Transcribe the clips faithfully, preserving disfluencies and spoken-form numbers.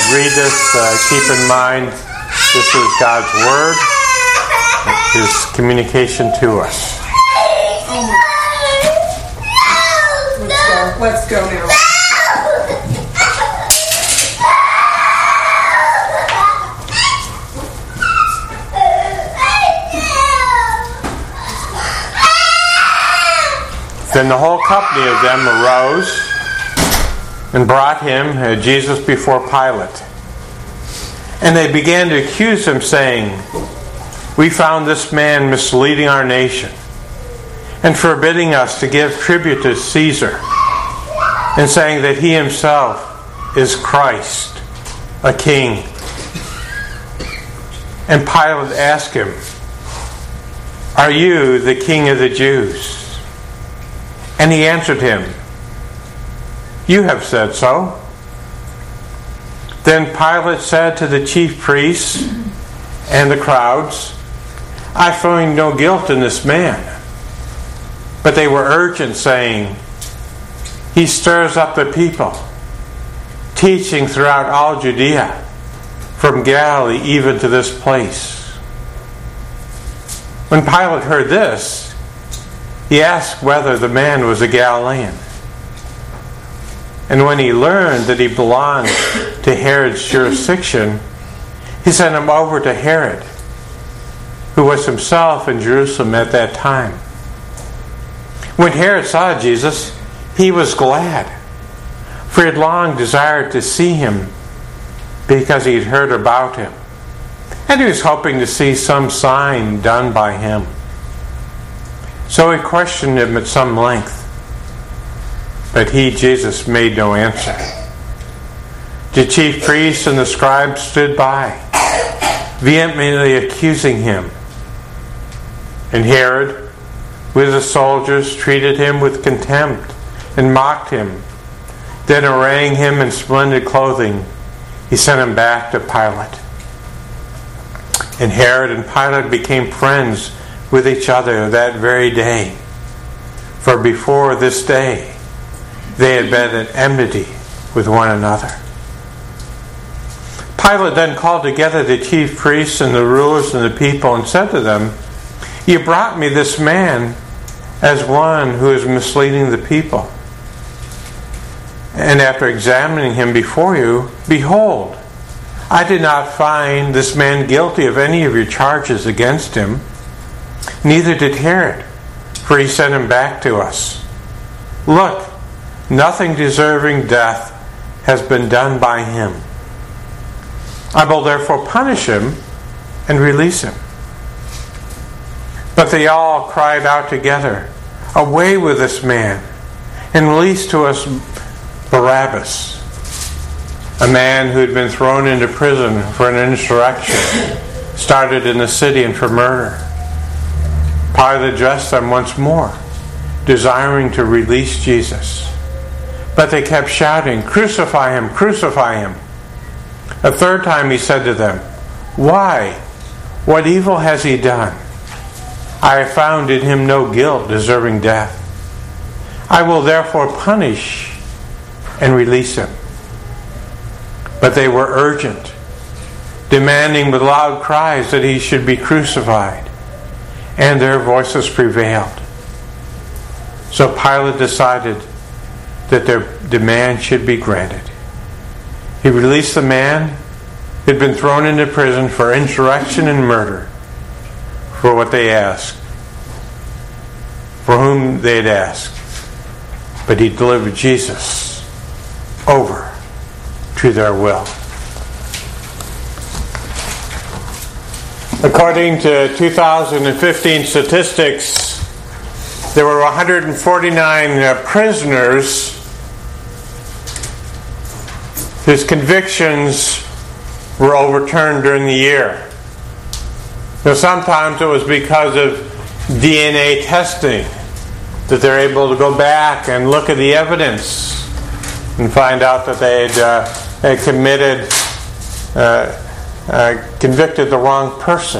read this, uh, keep in mind this is God's Word, His communication to us. Let's go. Let's go now. Then the whole company of them arose and brought him, uh, Jesus, before Pilate. And they began to accuse him, saying, "We found this man misleading our nation and forbidding us to give tribute to Caesar, and saying that he himself is Christ, a king." And Pilate asked him, "Are you the king of the Jews?" And he answered him, "You have said so." Then Pilate said to the chief priests and the crowds, "I find no guilt in this man." But they were urgent, saying, "He stirs up the people, teaching throughout all Judea, from Galilee even to this place." When Pilate heard this, he asked whether the man was a Galilean. And when he learned that he belonged to Herod's jurisdiction, he sent him over to Herod, who was himself in Jerusalem at that time. When Herod saw Jesus, he was glad, for he had long desired to see him because he had heard about him, and he was hoping to see some sign done by him. So he questioned him at some length, but he, Jesus, made no answer. The chief priests and the scribes stood by, vehemently accusing him. And Herod, with the soldiers, treated him with contempt and mocked him. Then, arraying him in splendid clothing, he sent him back to Pilate. And Herod and Pilate became friends with each other that very day. For before this day, they had been at enmity with one another. Pilate then called together the chief priests and the rulers and the people and said to them, "You brought me this man as one who is misleading the people. And after examining him before you, behold, I did not find this man guilty of any of your charges against him. Neither did Herod, for he sent him back to us. Look, nothing deserving death has been done by him. I will therefore punish him and release him." But they all cried out together, "Away with this man, and release to us Barabbas," a man who had been thrown into prison for an insurrection started in the city and for murder. Pilate addressed them once more, desiring to release Jesus. But they kept shouting, "Crucify him! Crucify him!" A third time he said to them, "Why? What evil has he done? I have found in him no guilt deserving death. I will therefore punish and release him." But they were urgent, demanding with loud cries that he should be crucified. And their voices prevailed. So Pilate decided that their demand should be granted. He released the man who had been thrown into prison for insurrection and murder for what they asked, for whom they had asked. But he delivered Jesus over to their will. According to two thousand fifteen statistics, there were one hundred forty-nine uh, prisoners whose convictions were overturned during the year. Now, sometimes it was because of D N A testing that they're able to go back and look at the evidence and find out that they had, uh, had committed uh, Uh, convicted the wrong person.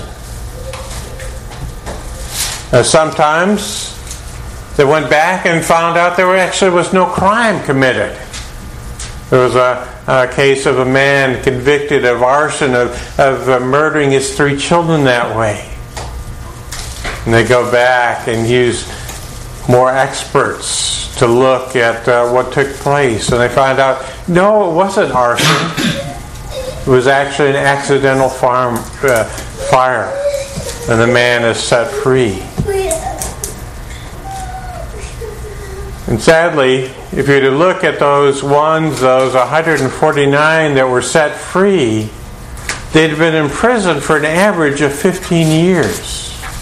Uh, sometimes they went back and found out there actually was no crime committed. There was a, a case of a man convicted of arson, of, of uh, murdering his three children that way. And they go back and use more experts to look at uh, what took place. And they find out, no, it wasn't arson. It was actually an accidental farm, uh, fire. And the man is set free. And sadly, if you were to look at those ones, those one hundred forty-nine that were set free, they'd been in prison for an average of fifteen years.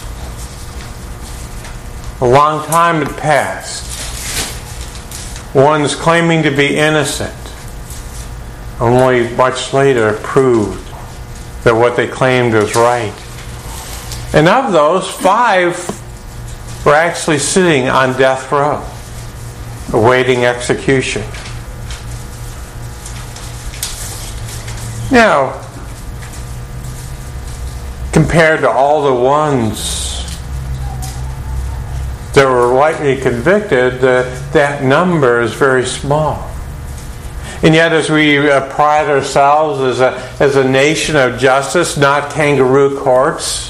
A long time had passed. One's claiming to be innocent, only much later proved that what they claimed was right. And of those, five were actually sitting on death row, awaiting execution. Now, compared to all the ones that were rightly convicted, uh, that number is very small. And yet, as we uh, pride ourselves as a, as a nation of justice, not kangaroo courts,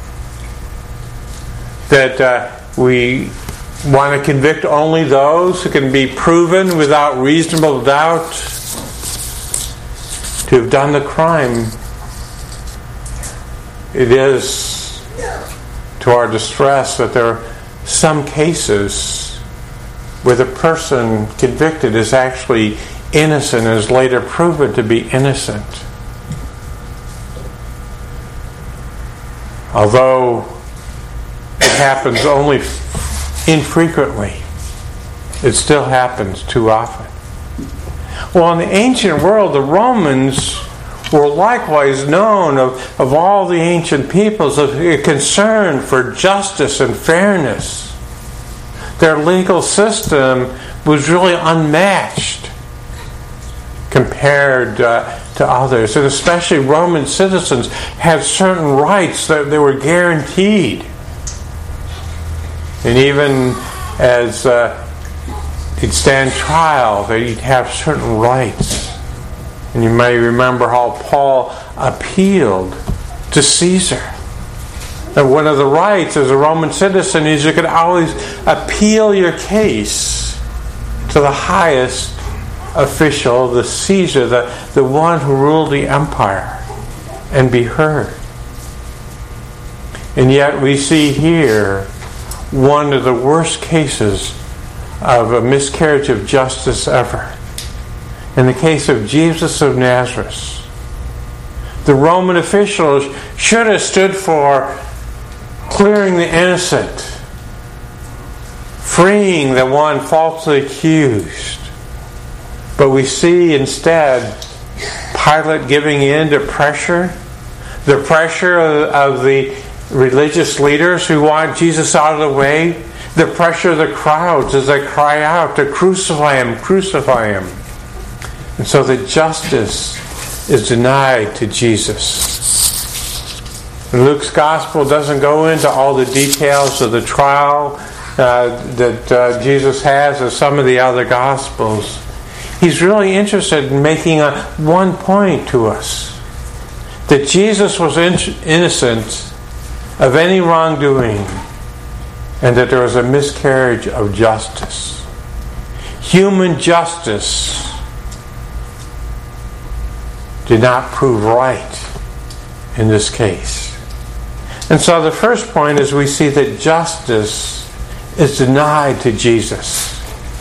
that uh, we want to convict only those who can be proven without reasonable doubt to have done the crime, it is to our distress that there are some cases where the person convicted is actually innocent and is later proven to be innocent. Although it happens only infrequently, it still happens too often. Well, in the ancient world, the Romans were likewise known of, of all the ancient peoples of a concern for justice and fairness. Their legal system was really unmatched compared uh, to others. And especially Roman citizens had certain rights that they were guaranteed. And even as uh, you'd stand trial, that you'd have certain rights. And you may remember how Paul appealed to Caesar. And one of the rights as a Roman citizen is you could always appeal your case to the highest official, the Caesar, the, the one who ruled the empire, and be heard. And yet we see here one of the worst cases of a miscarriage of justice ever. In the case of Jesus of Nazareth, the Roman officials should have stood for clearing the innocent, freeing the one falsely accused. But we see instead Pilate giving in to pressure, the pressure of, of the religious leaders who want Jesus out of the way, the pressure of the crowds as they cry out to crucify him, crucify him. And so that justice is denied to Jesus. And Luke's gospel doesn't go into all the details of the trial uh, that uh, Jesus has as some of the other gospels. He's really interested in making a, one point to us. That Jesus was in, innocent of any wrongdoing, and that there was a miscarriage of justice. Human justice did not prove right in this case. And so the first point is we see that justice is denied to Jesus.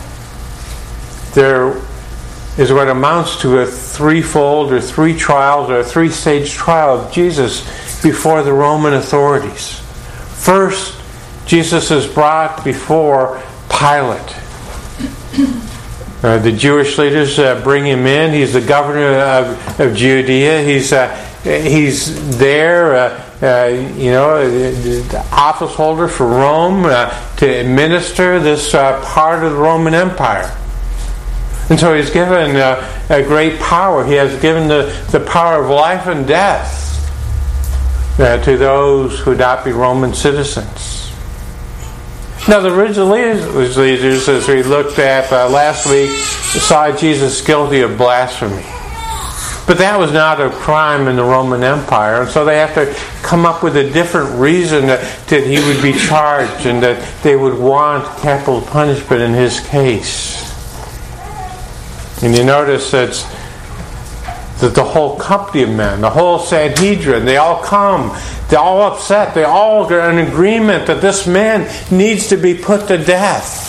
There is what amounts to a threefold or three trials or a three-stage trial of Jesus before the Roman authorities. First, Jesus is brought before Pilate. Uh, the Jewish leaders uh, bring him in. He's the governor of, of Judea. He's uh, he's there, uh, uh, you know, the office holder for Rome uh, to administer this uh, part of the Roman Empire. And so he's given uh, a great power. He has given the, the power of life and death uh, to those who would not be Roman citizens. Now, the religious leaders, as we looked at uh, last week, saw Jesus guilty of blasphemy. But that was not a crime in the Roman Empire, and so they have to come up with a different reason that, that he would be charged and that they would want capital punishment in his case. And you notice that, that the whole company of men, the whole Sanhedrin, they all come. They're all upset. They all are in agreement that this man needs to be put to death.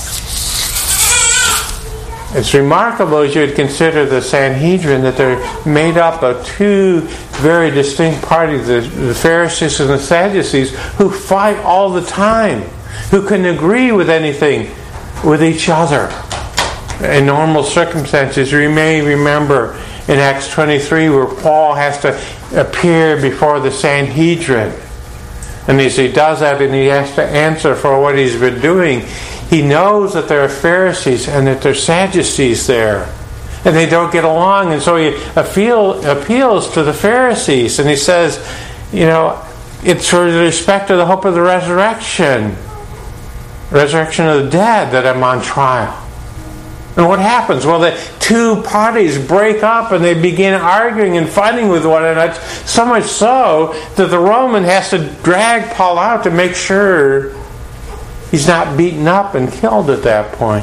It's remarkable as you would consider the Sanhedrin that they're made up of two very distinct parties, the, the Pharisees and the Sadducees, who fight all the time, who can agree with anything with each other. In normal circumstances, you may remember in Acts twenty-three where Paul has to appear before the Sanhedrin. And as he does that and he has to answer for what he's been doing, he knows that there are Pharisees and that there are Sadducees there. And they don't get along. And so he appeal, appeals to the Pharisees. And he says, you know, it's for the respect of the hope of the resurrection. Resurrection of the dead that I'm on trial. And what happens? Well, the two parties break up and they begin arguing and fighting with one another. So much so that the Roman has to drag Paul out to make sure he's not beaten up and killed at that point.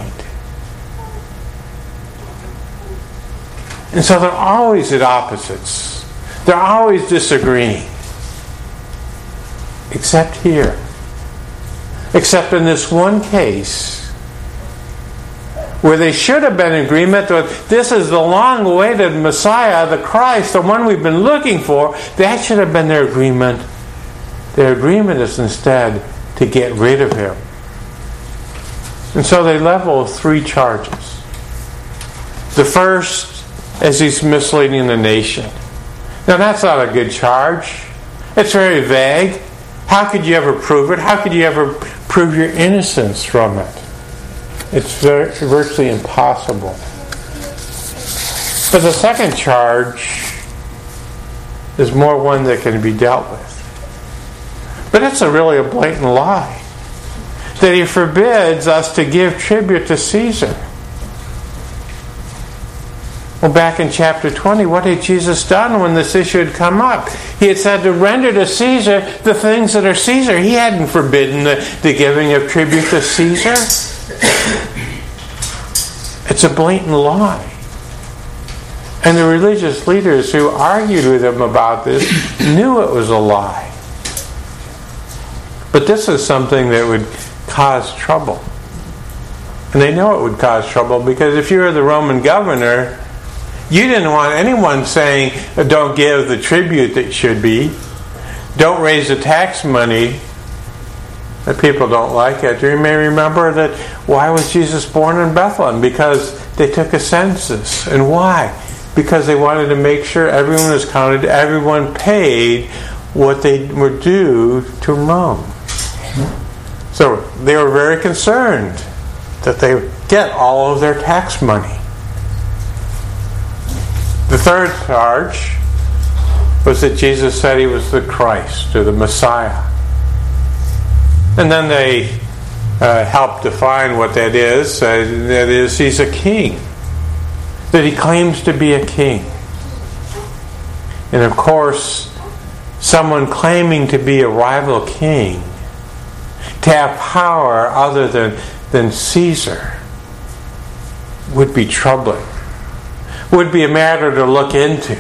And so they're always at opposites. They're always disagreeing. Except here. Except in this one case where they should have been in agreement that this is the long-awaited Messiah, the Christ, the one we've been looking for. That should have been their agreement. Their agreement is instead to get rid of him. And so they level three charges. The first is he's misleading the nation. Now that's not a good charge. It's very vague. How could you ever prove it? How could you ever prove your innocence from it? It's very, virtually impossible. But the second charge is more one that can be dealt with. But it's a really a blatant lie. That he forbids us to give tribute to Caesar. Well, back in chapter twenty, what had Jesus done when this issue had come up? He had said to render to Caesar the things that are Caesar. He hadn't forbidden the, the giving of tribute to Caesar. It's a blatant lie. And the religious leaders who argued with him about this knew it was a lie. But this is something that would cause trouble. And they know it would cause trouble because if you were the Roman governor, you didn't want anyone saying, don't give the tribute that should be. Don't raise the tax money. That people don't like it. You may remember that why was Jesus born in Bethlehem? Because they took a census. And why? Because they wanted to make sure everyone was counted, everyone paid what they were due to Rome. So they were very concerned that they would get all of their tax money. The third charge was that Jesus said he was the Christ or the Messiah. And then they uh, helped define what that is. Uh, that is, he's a king. That he claims to be a king. And of course, someone claiming to be a rival king, to have power other than, than Caesar, would be troubling. Would be a matter to look into.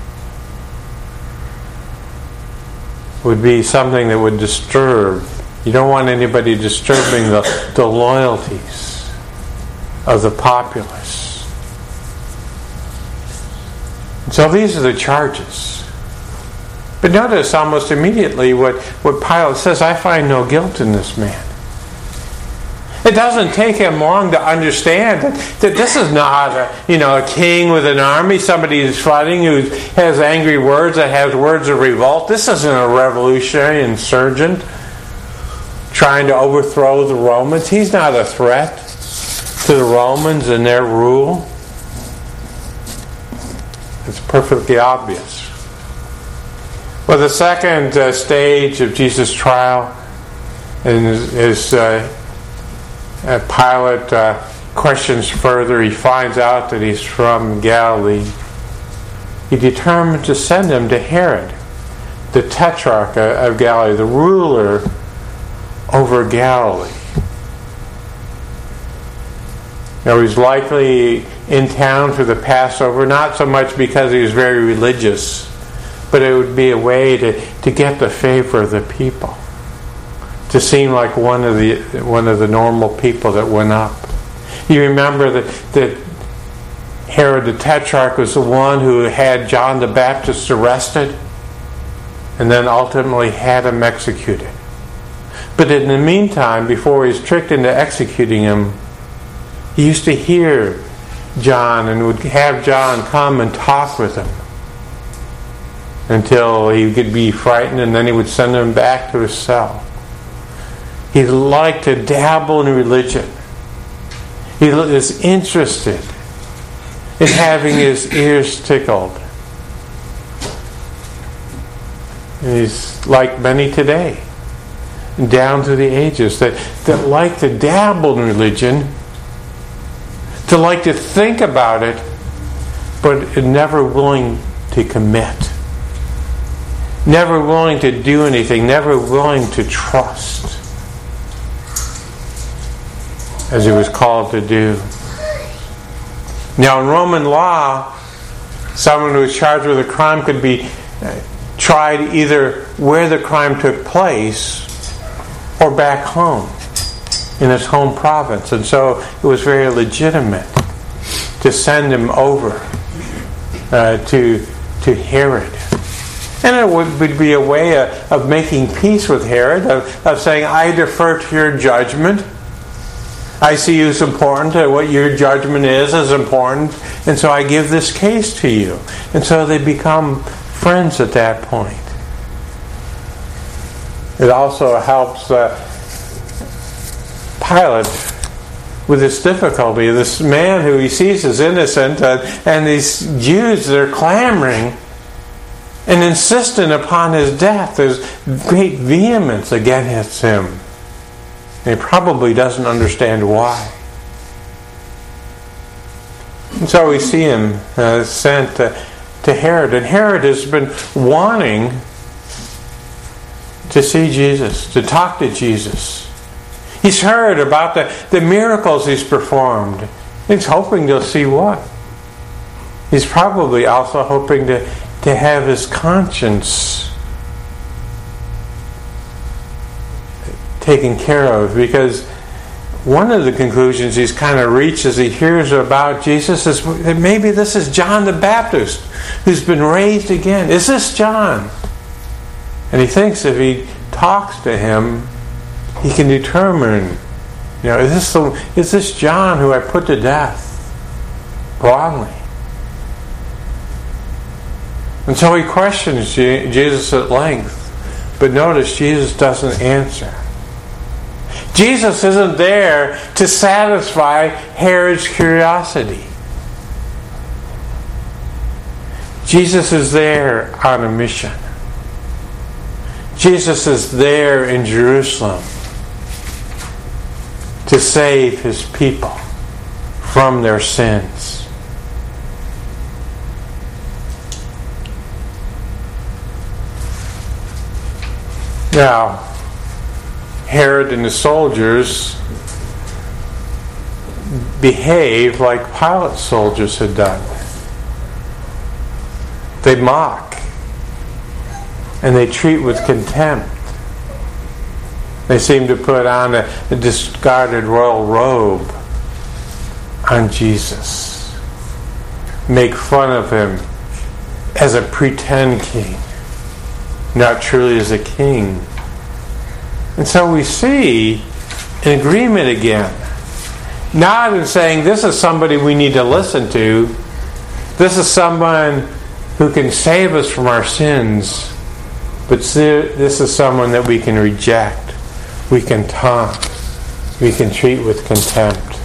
Would be something that would disturb. You don't want anybody disturbing the, the loyalties of the populace. So these are the charges. But notice almost immediately what, what Pilate says, I find no guilt in this man. It doesn't take him long to understand that, that this is not a, you know, a king with an army, somebody who's fighting, who has angry words, that has words of revolt. This isn't a revolutionary insurgent trying to overthrow the Romans. He's not a threat to the Romans and their rule. It's perfectly obvious. Well, the second uh, stage of Jesus' trial is, is uh, uh, Pilate uh, questions further. He finds out that he's from Galilee. He determined to send him to Herod, the tetrarch of Galilee, the ruler over Galilee. Now, he's likely in town for the Passover, not so much because he was very religious, but it would be a way to, to get the favor of the people, to seem like one of the one of the normal people that went up. You remember that, that Herod the Tetrarch was the one who had John the Baptist arrested and then ultimately had him executed. But in the meantime, before he was tricked into executing him, he used to hear John and would have John come and talk with him until he could be frightened, and then he would send him back to his cell. He liked to dabble in religion. He was interested in having his ears tickled. And he's like many today, down through the ages, that, that like to dabble in religion, to like to think about it, but never willing to commit. Never willing to do anything, never willing to trust, as he was called to do. Now, in Roman law, someone who was charged with a crime could be tried either where the crime took place or back home, in his home province. And so it was very legitimate to send him over uh, to, to Herod. And it would, would be a way of, of making peace with Herod, of, of saying, I defer to your judgment. I see you as important. What your judgment is is important. And so I give this case to you. And so they become friends at that point. It also helps uh, Pilate with this difficulty. This man who he sees is innocent, uh, and these Jews, they're clamoring and insistent upon his death. There's great vehemence against him. And he probably doesn't understand why. And so we see him uh, sent uh, to Herod. And Herod has been wanting to see Jesus, to talk to Jesus. He's heard about the, the miracles he's performed. He's hoping to see what? He's probably also hoping to, to have his conscience taken care of, because one of the conclusions he's kind of reached as he hears about Jesus is that maybe this is John the Baptist who's been raised again. Is this John? And he thinks if he talks to him, he can determine, you know, is this the, is this John who I put to death wrongly? And so he questions Jesus at length. But notice Jesus doesn't answer. Jesus isn't there to satisfy Herod's curiosity. Jesus is there on a mission. Jesus is there in Jerusalem to save his people from their sins. Now, Herod and his soldiers behave like Pilate's soldiers had done. They mock and they treat with contempt. They seem to put on a, a discarded royal robe on Jesus, make fun of him as a pretend king, not truly as a king. And so we see an agreement again. Not in saying this is somebody we need to listen to. This is someone who can save us from our sins. But this is someone that we can reject. We can taunt. We can treat with contempt.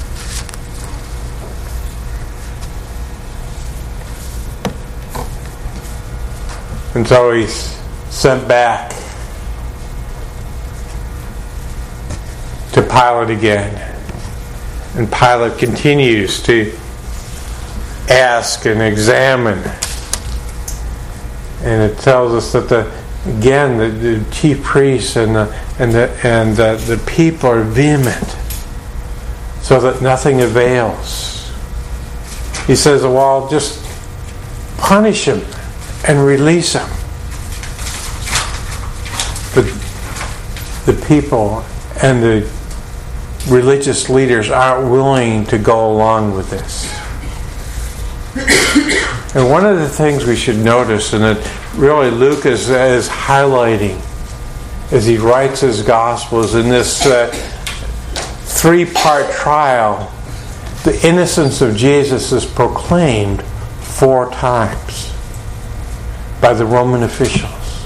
And so he's sent back to Pilate again. And Pilate continues to ask and examine. And it tells us that the again the, the chief priests and the and the and the, the people are vehement, so that nothing avails. He says, "Well, just punish him and release him." But the people and the religious leaders aren't willing to go along with this. And one of the things we should notice, and that really Luke is, is highlighting as he writes his Gospels in this uh, three-part trial, the innocence of Jesus is proclaimed four times by the Roman officials.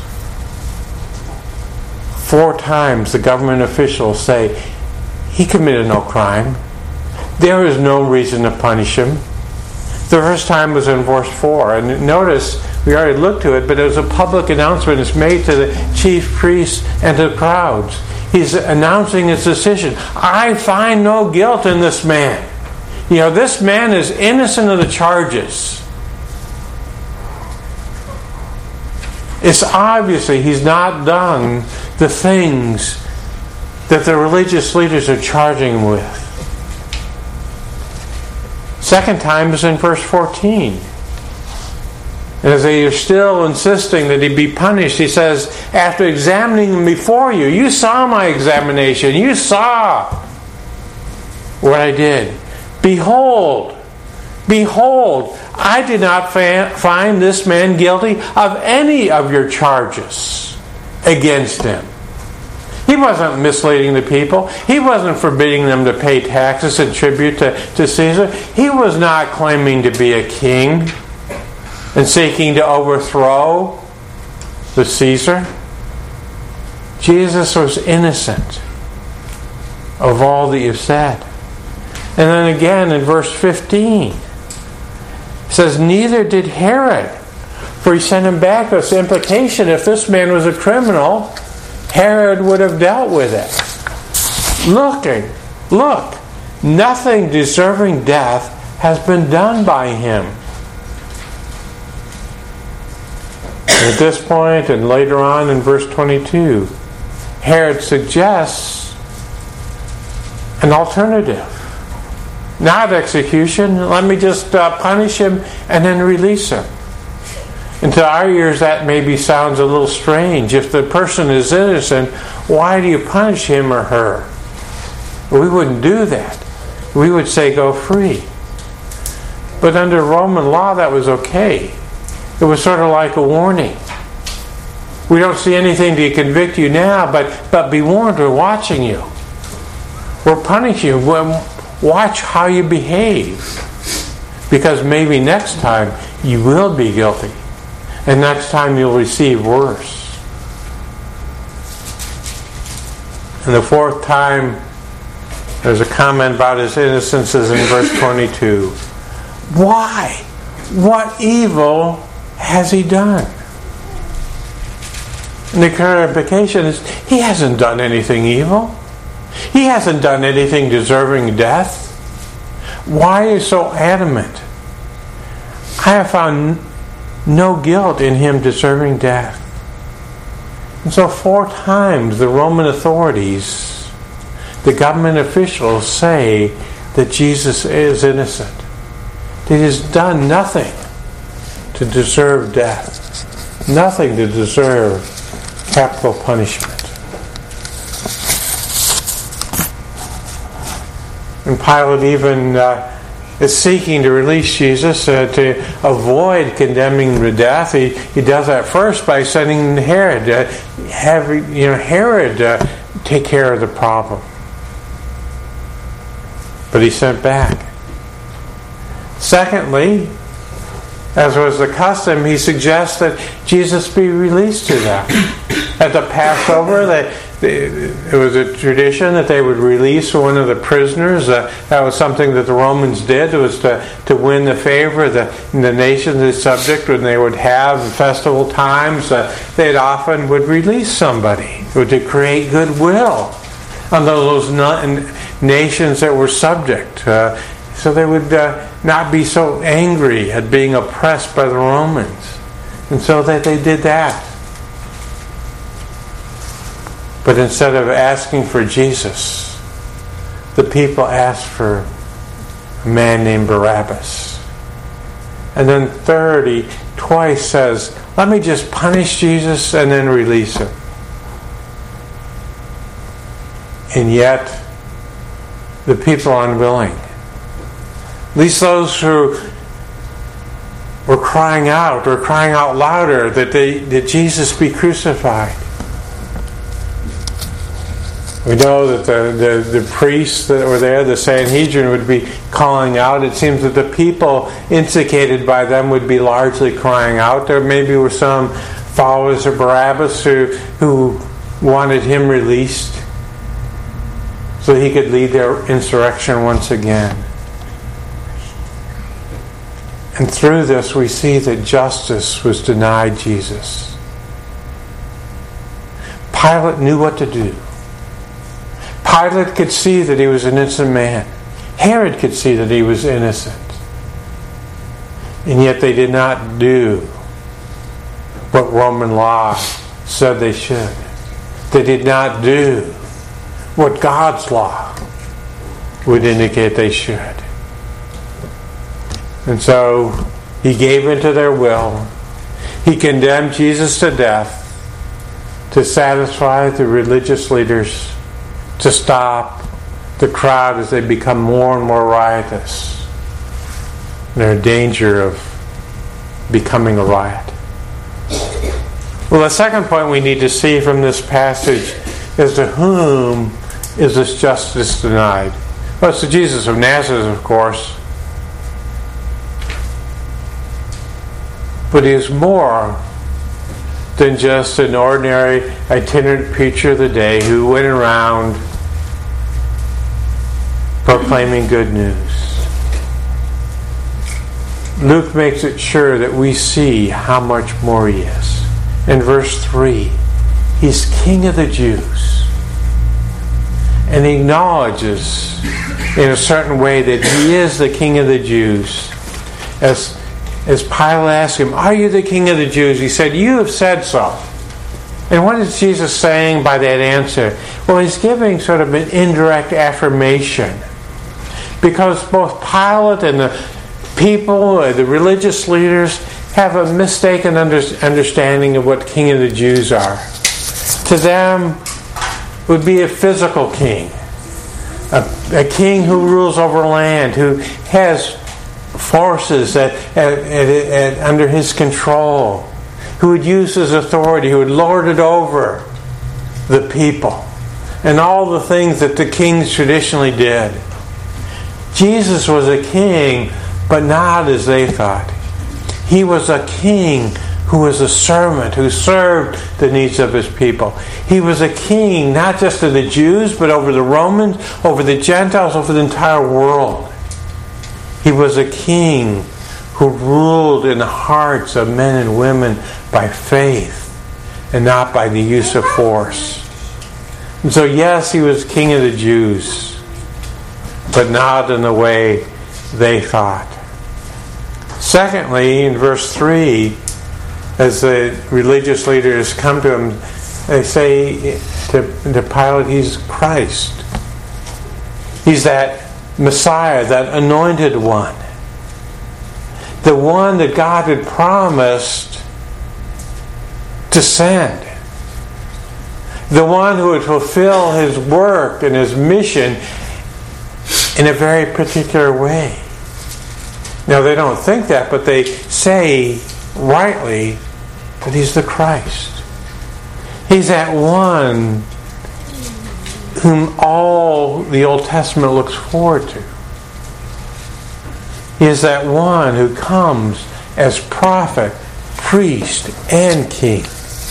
Four times the government officials say, he committed no crime. There is no reason to punish him. The first time was in verse four. And notice, we already looked to it, but it was a public announcement. It's made to the chief priests and to the crowds. He's announcing his decision. I find no guilt in this man. You know, this man is innocent of the charges. It's obviously he's not done the things that the religious leaders are charging him with. Second time is in verse fourteen. And as they are still insisting that he be punished, he says, after examining him before you, you saw my examination. You saw what I did. Behold, behold, I did not fa- find this man guilty of any of your charges against him. He wasn't misleading the people. He wasn't forbidding them to pay taxes and tribute to, to Caesar. He was not claiming to be a king and seeking to overthrow the Caesar. Jesus was innocent of all that you've said. And then again in verse fifteen, it says, neither did Herod, for he sent him back. This implication, if this man was a criminal, Herod would have dealt with it. Looking, look, nothing deserving death has been done by him. And at this point, and later on in verse twenty-two, Herod suggests an alternative. Not execution. Let me just uh, punish him and then release him. And to our ears, that maybe sounds a little strange. If the person is innocent, why do you punish him or her? We wouldn't do that. We would say, go free. But under Roman law, that was okay. It was sort of like a warning. We don't see anything to convict you now, but, but be warned, we're watching you. We're punishing you. Watch how you behave. Because maybe next time you will be guilty. And next time you'll receive worse. And the fourth time, there's a comment about his innocence is in verse twenty-two. Why? What evil has he done? And the clarification is, he hasn't done anything evil. He hasn't done anything deserving death. Why are you so adamant? I have found no guilt in him deserving death. And so four times the Roman authorities, the government officials say that Jesus is innocent. That he has done nothing to deserve death. Nothing to deserve capital punishment. And Pilate even uh, is seeking to release Jesus uh, to avoid condemning him to death. He he does that first by sending Herod, uh, have you know Herod uh, take care of the problem. But he sent back. Secondly, as was the custom, he suggests that Jesus be released to them. At the Passover, they, they, it was a tradition that they would release one of the prisoners. Uh, that was something that the Romans did. It was to, to win the favor of the, the nations they subject when they would have festival times. Uh, they often would release somebody to create goodwill on those nations that were subject, uh, so they would uh, not be so angry at being oppressed by the Romans. And so that they did that. But instead of asking for Jesus, the people asked for a man named Barabbas. And then third, he twice says, let me just punish Jesus and then release him. And yet, the people are unwilling. At least those who were crying out, were crying out louder that, they, that Jesus be crucified. We know that the, the, the priests that were there, the Sanhedrin, would be calling out. It seems that the people instigated by them would be largely crying out. There maybe were some followers of Barabbas who, who wanted him released so he could lead their insurrection once again. And through this we see that justice was denied Jesus. Pilate knew what to do. Pilate could see that he was an innocent man. Herod could see that he was innocent. And yet they did not do what Roman law said they should. They did not do what God's law would indicate they should. And so he gave into their will. He condemned Jesus to death to satisfy the religious leaders, to stop the crowd as they become more and more riotous. They're in danger of becoming a riot. Well, the second point we need to see from this passage is to whom is this justice denied? Well, it's to Jesus of Nazareth, of course. But he is more than just an ordinary itinerant preacher of the day who went around proclaiming good news. Luke makes it sure that we see how much more he is. In verse three, he's King of the Jews. And he acknowledges in a certain way that he is the King of the Jews. As As Pilate asked him, are you the King of the Jews? He said, you have said so. And what is Jesus saying by that answer? Well, he's giving sort of an indirect affirmation. Because both Pilate and the people, the religious leaders, have a mistaken understanding of what King of the Jews are. To them, would be a physical king. A, a king who rules over land, who has forces at, at, at, at, under his control, who would use his authority, who would lord it over the people, and all the things that the kings traditionally did. Jesus was a king, but not as they thought. He was a king who was a servant, who served the needs of his people. He was a king, not just of the Jews, but over the Romans, over the Gentiles, over the entire world. He was a king who ruled in the hearts of men and women by faith and not by the use of force. And so yes, he was King of the Jews, but not in the way they thought. Secondly, in verse three, as the religious leaders come to him, they say to, to Pilate, he's Christ. He's that Messiah, that anointed one. The one that God had promised to send. The one who would fulfill his work and his mission in a very particular way. Now, they don't think that, but they say rightly that he's the Christ. He's that one whom all the Old Testament looks forward to. He is that one who comes as prophet, priest, and king.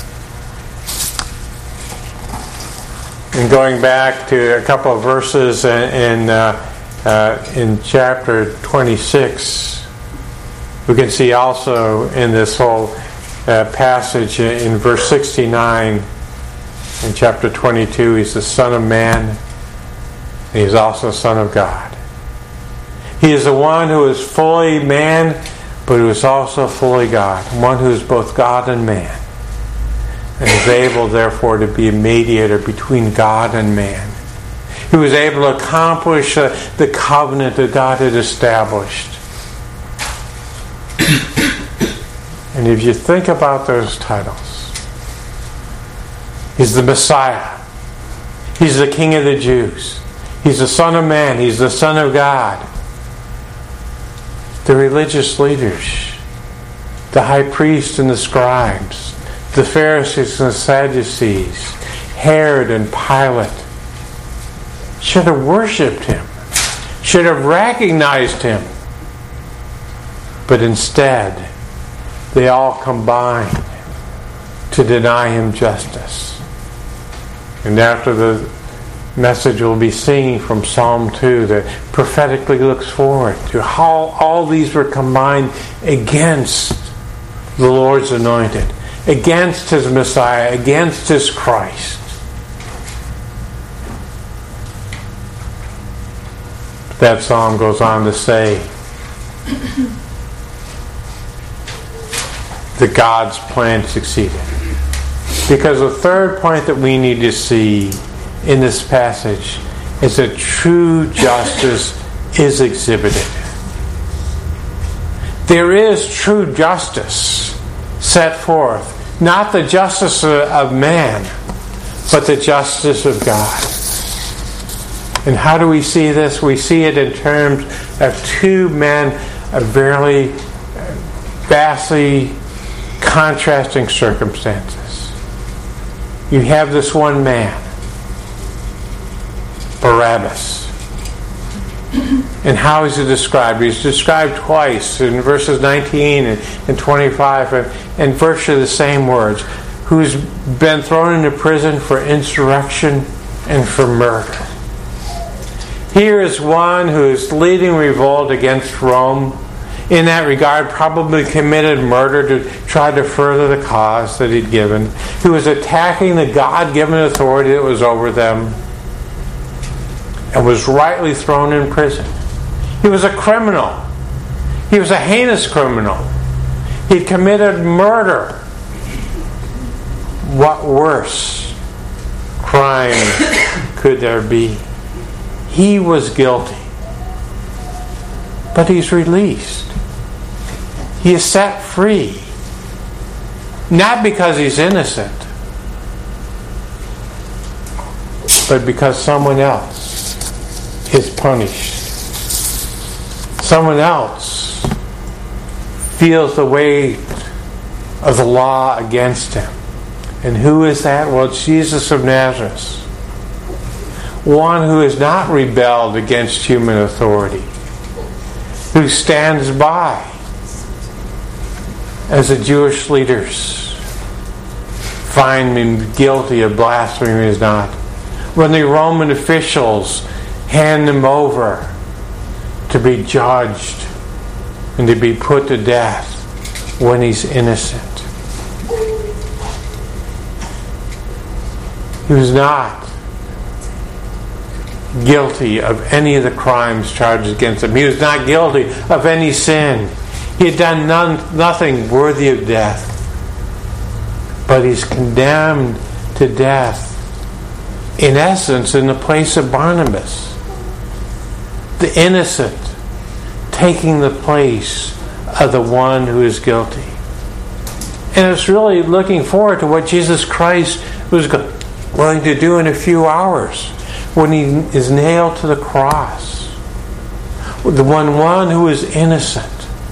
And going back to a couple of verses in uh, uh, in chapter twenty-six, we can see also in this whole uh, passage in verse sixty-nine, in chapter twenty-two, he's the Son of Man. and He's also the Son of God. He is the one who is fully man, but who is also fully God. One who is both God and man. And is able, therefore, to be a mediator between God and man. Who is able to accomplish uh, the covenant that God had established. And if you think about those titles, He's the Messiah. He's the King of the Jews. He's the Son of Man. He's the Son of God. The religious leaders, the high priest and the scribes, the Pharisees and the Sadducees, Herod and Pilate, should have worshipped Him, should have recognized Him. But instead, they all combined to deny Him justice. And after the message we'll be singing from Psalm two that prophetically looks forward to how all these were combined against the Lord's anointed, against His Messiah, against His Christ. That psalm goes on to say that God's plan succeeded. Because the third point that we need to see in this passage is that true justice is exhibited. There is true justice set forth. Not the justice of man, but the justice of God. And how do we see this? We see it in terms of two men of very vastly contrasting circumstances. You have this one man, Barabbas. And how is he described? He's described twice in verses nineteen and twenty-five, and virtually the same words. Who's been thrown into prison for insurrection and for murder. Here is one who is leading revolt against Rome. In that regard, probably committed murder to try to further the cause that he'd given. Who was attacking the God-given authority that was over them. And was rightly thrown in prison. He was a criminal. He was a heinous criminal. He'd committed murder. What worse crime could there be? He was guilty. But he's released. He is set free. Not because he's innocent, but because someone else is punished. Someone else feels the weight of the law against him. And who is that? Well, it's Jesus of Nazareth. One who has not rebelled against human authority. Who stands by as the Jewish leaders find him guilty of blasphemy is not. When the Roman officials hand him over to be judged and to be put to death when he's innocent. He was not guilty of any of the crimes charged against him. He was not guilty of any sin. He had done none, nothing worthy of death. But he's condemned to death, in essence, in the place of Barnabas. The innocent taking the place of the one who is guilty. And it's really looking forward to what Jesus Christ was going to do in a few hours when he is nailed to the cross. The one, one who is innocent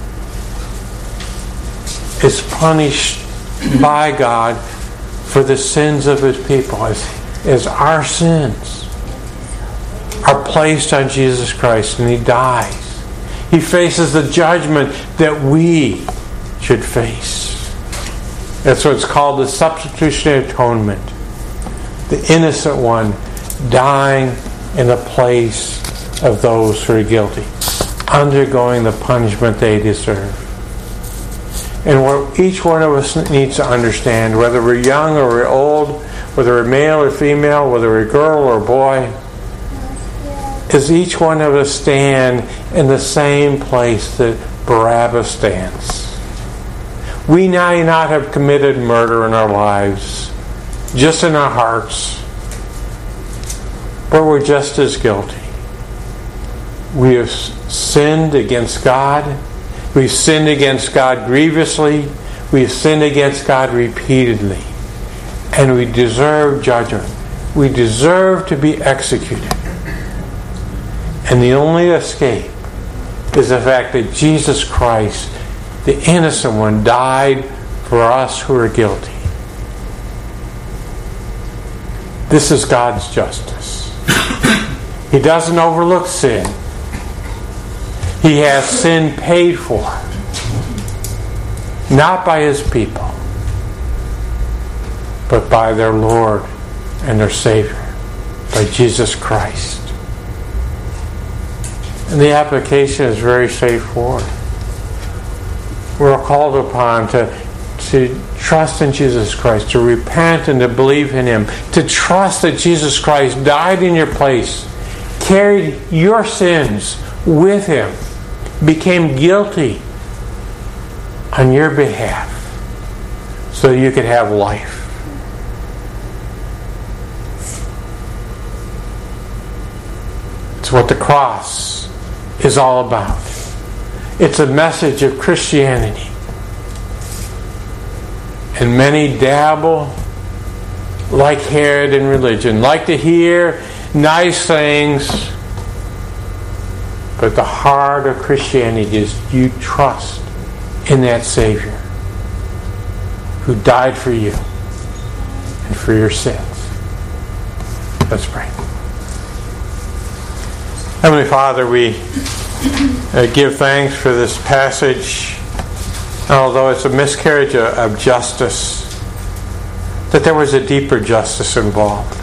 is punished by God for the sins of his people, as, as our sins are placed on Jesus Christ, and he dies. He faces the judgment that we should face. That's what's called the substitutionary atonement. The innocent one dying in the place of those who are guilty, undergoing the punishment they deserve. And what each one of us needs to understand, whether we're young or we're old, whether we're male or female, whether we're a girl or a boy, is each one of us stand in the same place that Barabbas stands. We may not have committed murder in our lives, just in our hearts, but we're just as guilty. We have sinned against God. We've sinned against God grievously. We've sinned against God repeatedly. And we deserve judgment. We deserve to be executed. And the only escape is the fact that Jesus Christ, the innocent one, died for us who are guilty. This is God's justice. He doesn't overlook sin. He has sin paid for, not by His people, but by their Lord and their Savior, by Jesus Christ. And the application is very straightforward. We're called upon to, to trust in Jesus Christ, to repent and to believe in Him, to trust that Jesus Christ died in your place, carried your sins with Him, became guilty on your behalf so you could have life. It's what the cross is all about. It's a message of Christianity. And many dabble like Herod in religion, like to hear nice things. But the heart of Christianity is you trust in that Savior who died for you and for your sins. Let's pray. Heavenly Father, we uh, give thanks for this passage. Although it's a miscarriage of, of justice, that there was a deeper justice involved.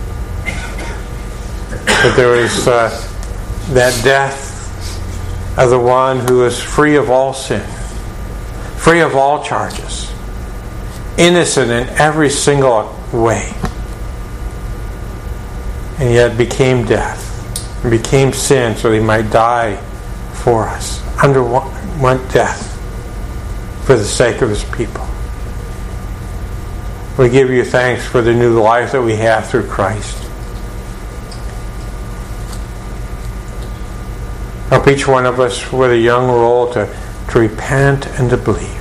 That there was uh, that death of the one who is free of all sin, free of all charges, innocent in every single way, and yet became death and became sin so He might die for us, underwent death for the sake of His people. We give you thanks for the new life that we have through Christ. Help each one of us with a young or old to, to repent and to believe.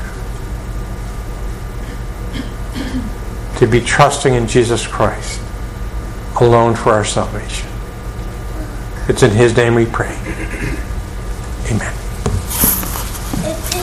To be trusting in Jesus Christ alone for our salvation. It's in His name we pray.